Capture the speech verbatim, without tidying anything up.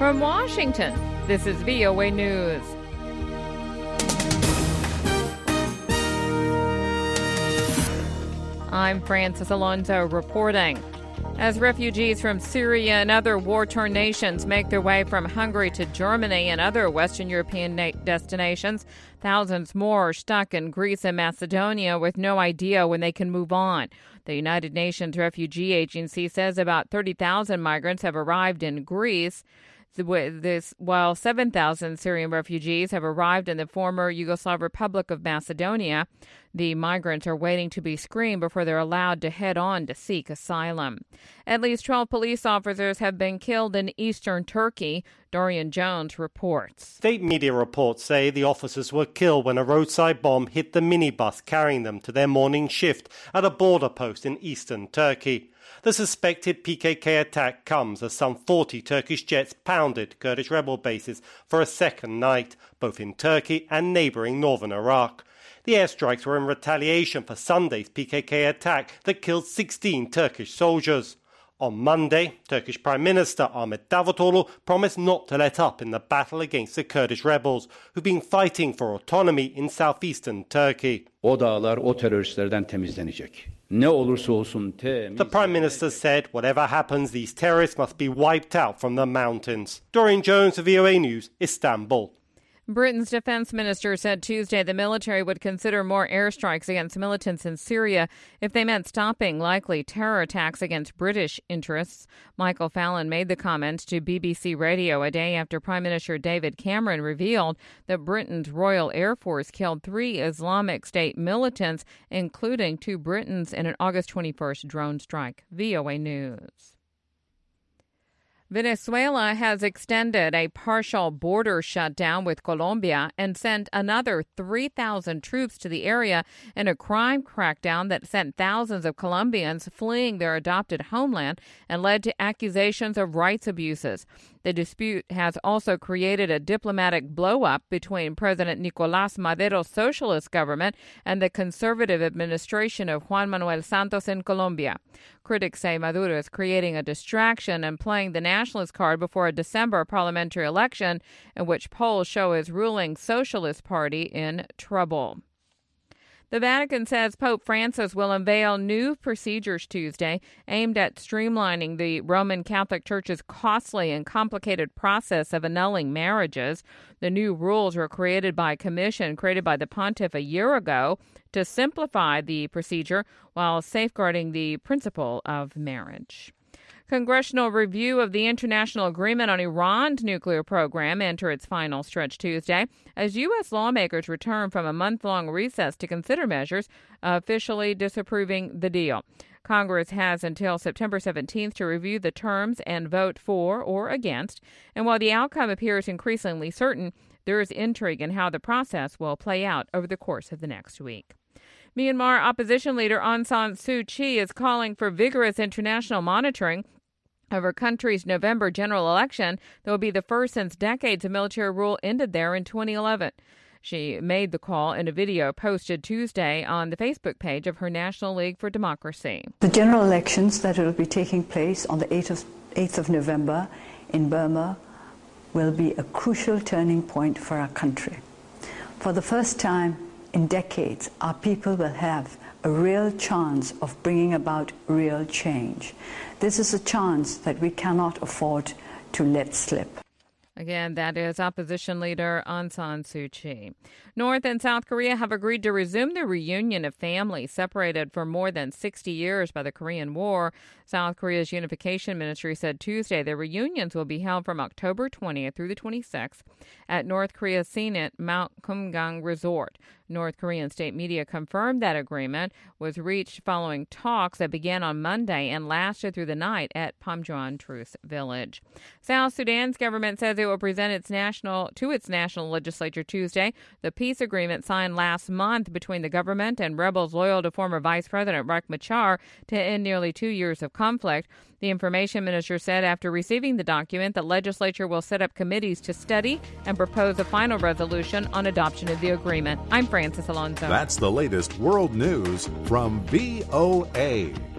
From Washington, this is V O A News. I'm Francis Alonso reporting. As refugees from Syria and other war-torn nations make their way from Hungary to Germany and other Western European na- destinations, thousands more are stuck in Greece and Macedonia with no idea when they can move on. The United Nations Refugee Agency says about thirty thousand migrants have arrived in Greece. This, while seven thousand Syrian refugees have arrived in the former Yugoslav Republic of Macedonia, the migrants are waiting to be screened before they're allowed to head on to seek asylum. At least twelve police officers have been killed in eastern Turkey. Dorian Jones reports. State media reports say the officers were killed when a roadside bomb hit the minibus carrying them to their morning shift at a border post in eastern Turkey. The suspected P K K attack comes as some forty Turkish jets pounded Kurdish rebel bases for a second night, both in Turkey and neighbouring northern Iraq. The airstrikes were in retaliation for Sunday's P K K attack that killed sixteen Turkish soldiers. On Monday, Turkish Prime Minister Ahmet Davutoglu promised not to let up in the battle against the Kurdish rebels, who've been fighting for autonomy in southeastern Turkey. O dağlar o teröristlerden temizlenecek. The Prime Minister said whatever happens, these terrorists must be wiped out from the mountains. Dorian Jones of V O A News, Istanbul. Britain's defense minister said Tuesday the military would consider more airstrikes against militants in Syria if they meant stopping likely terror attacks against British interests. Michael Fallon made the comment to B B C Radio a day after Prime Minister David Cameron revealed that Britain's Royal Air Force killed three Islamic State militants, including two Britons, in an August twenty-first drone strike. V O A News. Venezuela has extended a partial border shutdown with Colombia and sent another three thousand troops to the area in a crime crackdown that sent thousands of Colombians fleeing their adopted homeland and led to accusations of rights abuses. The dispute has also created a diplomatic blow-up between President Nicolás Maduro's socialist government and the conservative administration of Juan Manuel Santos in Colombia. Critics say Maduro is creating a distraction and playing the nationalist card before a December parliamentary election in which polls show his ruling Socialist Party in trouble. The Vatican says Pope Francis will unveil new procedures Tuesday aimed at streamlining the Roman Catholic Church's costly and complicated process of annulling marriages. The new rules were created by a commission created by the pontiff a year ago to simplify the procedure while safeguarding the principle of marriage. Congressional review of the international agreement on Iran's nuclear program entered its final stretch Tuesday as U S lawmakers return from a month-long recess to consider measures officially disapproving the deal. Congress has until September seventeenth to review the terms and vote for or against, and while the outcome appears increasingly certain, there is intrigue in how the process will play out over the course of the next week. Myanmar opposition leader Aung San Suu Kyi is calling for vigorous international monitoring of her country's November general election that will be the first since decades of military rule ended there in twenty eleven. She made the call in a video posted Tuesday on the Facebook page of her National League for Democracy. The general elections that will be taking place on the eighth of November in Burma will be a crucial turning point for our country. For the first time in decades, our people will have a real chance of bringing about real change. This is a chance that we cannot afford to let slip. Again, that is opposition leader Aung San Suu Kyi. North and South Korea have agreed to resume the reunion of families separated for more than sixty years by the Korean War. South Korea's Unification Ministry said Tuesday the reunions will be held from October twentieth through the twenty-sixth at North Korea's scenic Mount Kumgang Resort. North Korean state media confirmed that agreement was reached following talks that began on Monday and lasted through the night at Pamjuan Truce Village. South Sudan's government says it will present its national to its national legislature Tuesday the peace agreement signed last month between the government and rebels loyal to former Vice President Riek Machar to end nearly two years of conflict. The information minister said after receiving the document, the legislature will set up committees to study and propose a final resolution on adoption of the agreement. I'm Francis Alonso. That's the latest world news from V O A.